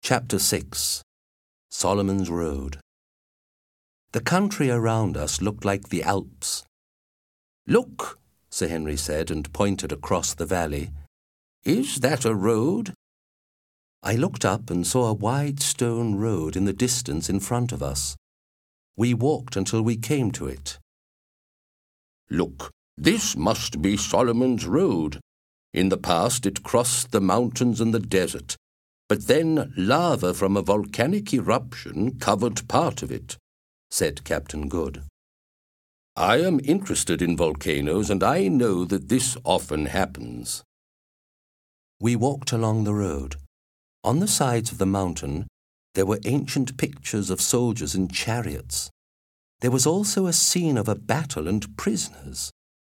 Chapter 6 Solomon's Road. The country around us looked like the Alps. "Look," Sir Henry said, and pointed across the valley. "Is that a road?" I looked up and saw a wide stone road in the distance in front of us. We walked until we came to it. "Look, this must be Solomon's Road. In the past it crossed the mountains and the desert, but then lava from a volcanic eruption covered part of it," said Captain Good. "I am interested in volcanoes, and I know that this often happens." We walked along the road. On the sides of the mountain, there were ancient pictures of soldiers in chariots. There was also a scene of a battle and prisoners.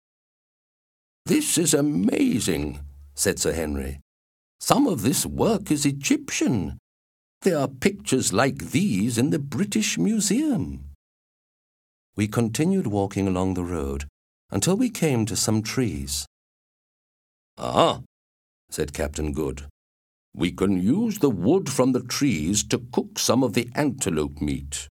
"This is amazing," said Sir Henry. "Some of this work is Egyptian. There are pictures like these in the British Museum." We continued walking along the road until we came to some trees. "Ah," said Captain Good. "We can use the wood from the trees to cook some of the antelope meat."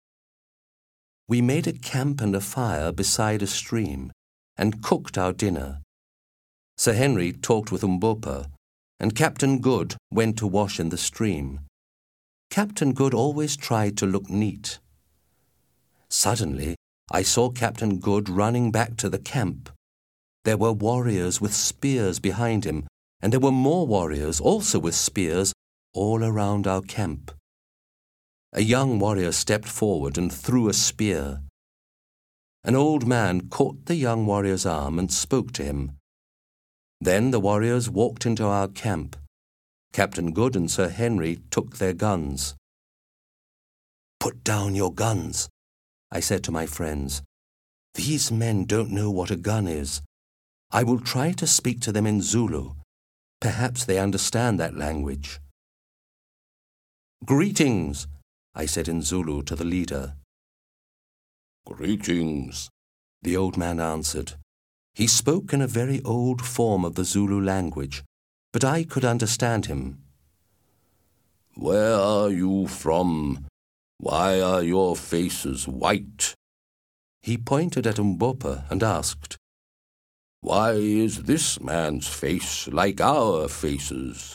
We made a camp and a fire beside a stream and cooked our dinner. Sir Henry talked with Umbopa, and Captain Good went to wash in the stream. Captain Good always tried to look neat. Suddenly, I saw Captain Good running back to the camp. There were warriors with spears behind him, and there were more warriors, also with spears, all around our camp. A young warrior stepped forward and threw a spear. An old man caught the young warrior's arm and spoke to him. Then the warriors walked into our camp. Captain Good and Sir Henry took their guns. "Put down your guns," I said to my friends. "These men don't know what a gun is. I will try to speak to them in Zulu. Perhaps they understand that language." "Greetings," I said in Zulu to the leader. "Greetings," the old man answered. He spoke in a very old form of the Zulu language, but I could understand him. "Where are you from? Why are your faces white?" He pointed at Umbopa and asked, "Why is this man's face like our faces?"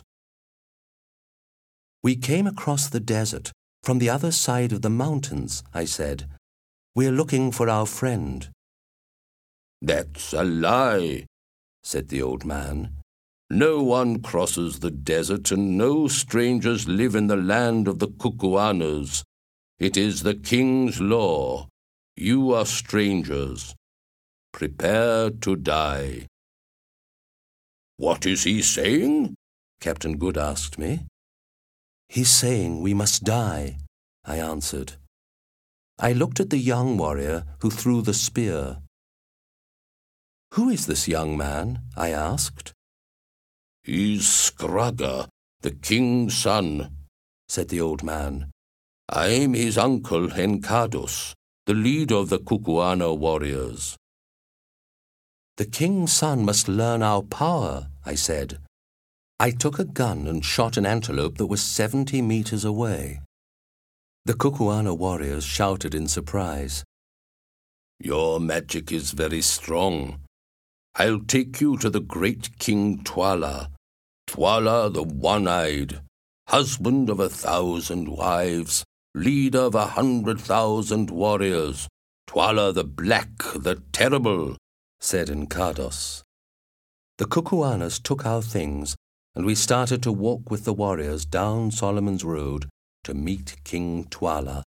"We came across the desert from the other side of the mountains," I said. "We're looking for our friend." "That's a lie," said the old man. "No one crosses the desert, and no strangers live in the land of the Kukuanas. It is the king's law. You are strangers. Prepare to die." "What is he saying?" Captain Good asked me. "He's saying we must die," I answered. I looked at the young warrior who threw the spear. "Who is this young man?" I asked. "He's Scragga, the king's son," said the old man. "I'm his uncle Encados, the leader of the Kukuana warriors." "The king's son must learn our power," I said. I took a gun and shot an antelope that was 70 meters away. The Kukuana warriors shouted in surprise. "Your magic is very strong. I'll take you to the great King Twala, Twala the One-Eyed, husband of 1,000 wives, leader of 100,000 warriors, Twala the Black, the Terrible," said Encados. The Kukuanas took our things, and we started to walk with the warriors down Solomon's Road to meet King Twala.